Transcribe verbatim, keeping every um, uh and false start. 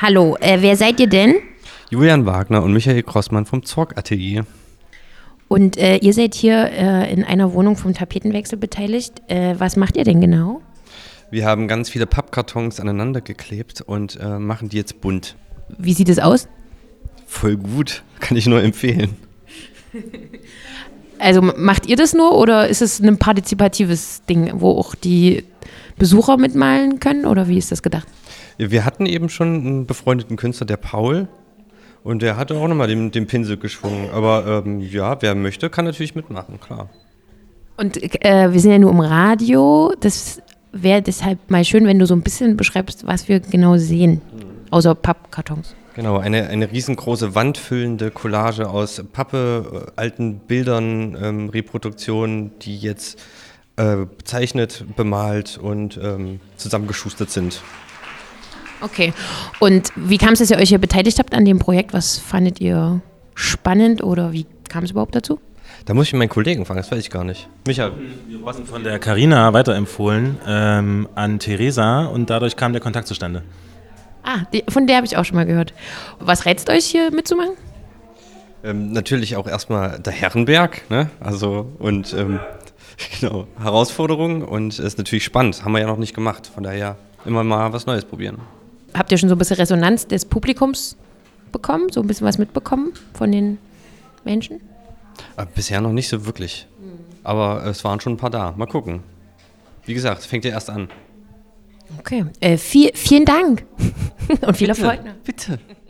Hallo, äh, wer seid ihr denn? Julian Wagner und Michael Grossmann vom Zorg-Atelier. Und äh, ihr seid hier äh, in einer Wohnung vom Tapetenwechsel beteiligt. Äh, was macht ihr denn genau? Wir haben ganz viele Pappkartons aneinander geklebt und äh, machen die jetzt bunt. Wie sieht es aus? Voll gut, kann ich nur empfehlen. Also macht ihr das nur oder ist es ein partizipatives Ding, wo auch die Besucher mitmalen können oder wie ist das gedacht? Wir hatten eben schon einen befreundeten Künstler, der Paul, und der hatte auch nochmal den, den Pinsel geschwungen. Aber ähm, ja, wer möchte, kann natürlich mitmachen, klar. Und äh, wir sind ja nur im Radio, das wäre deshalb mal schön, wenn du so ein bisschen beschreibst, was wir genau sehen, außer Pappkartons. Genau, eine, eine riesengroße wandfüllende Collage aus Pappe, äh, alten Bildern, ähm, Reproduktionen, die jetzt äh, bezeichnet, bemalt und ähm, zusammengeschustert sind. Okay, und wie kam es, dass ihr euch hier beteiligt habt an dem Projekt? Was fandet ihr spannend oder wie kam es überhaupt dazu? Da muss ich meinen Kollegen fragen, das weiß ich gar nicht. Micha. Wir wurden von der Carina weiterempfohlen ähm, an Theresa und dadurch kam der Kontakt zustande. Ah, die, von der habe ich auch schon mal gehört. Was reizt euch hier mitzumachen? Ähm, natürlich auch erstmal der Herrenberg, ne? Also und ähm, genau, Herausforderungen und es ist natürlich spannend, haben wir ja noch nicht gemacht, von daher immer mal was Neues probieren. Habt ihr schon so ein bisschen Resonanz des Publikums bekommen, so ein bisschen was mitbekommen von den Menschen? Aber bisher noch nicht so wirklich, aber es waren schon ein paar da, mal gucken. Wie gesagt, es fängt ja erst an. Okay, äh, viel, vielen Dank und viel Bitte, Erfolg noch. Bitte.